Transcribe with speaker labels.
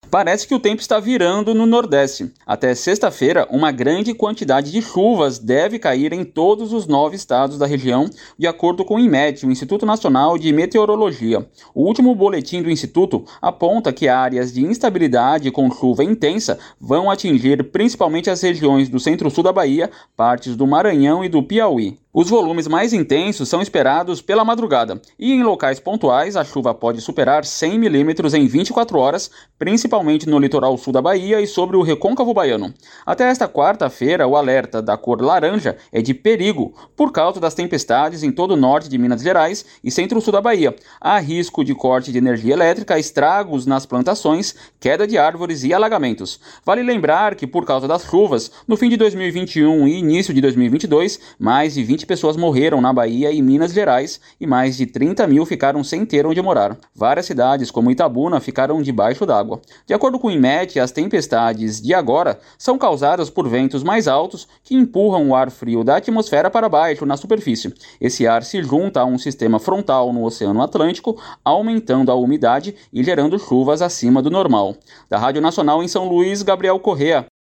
Speaker 1: Parece que o tempo está virando no Nordeste. Até sexta-feira, uma grande quantidade de chuvas deve cair em todos os 9 estados da região, de acordo com o IMET, o Instituto Nacional de Meteorologia. O último boletim do Instituto aponta que áreas de instabilidade com chuva intensa vão atingir principalmente as regiões do centro-sul da Bahia, partes do Maranhão e do Piauí. Os volumes mais intensos são esperados pela madrugada, e em locais pontuais a chuva pode superar 100 milímetros em 24 horas, principalmente no litoral sul da Bahia e sobre o recôncavo baiano. Até esta quarta-feira, o alerta da cor laranja é de perigo, por causa das tempestades em todo o norte de Minas Gerais e centro-sul da Bahia. Há risco de corte de energia elétrica, estragos nas plantações, queda de árvores e alagamentos. Vale lembrar que, por causa das chuvas, no fim de 2021 e início de 2022, mais de 20 pessoas morreram na Bahia e Minas Gerais e mais de 30 mil ficaram sem ter onde morar. Várias cidades, como Itabuna, ficaram debaixo d'água. De acordo com o IMET, as tempestades de agora são causadas por ventos mais altos que empurram o ar frio da atmosfera para baixo na superfície. Esse ar se junta a um sistema frontal no Oceano Atlântico, aumentando a umidade e gerando chuvas acima do normal. Da Rádio Nacional em São Luís, Gabriel Correa.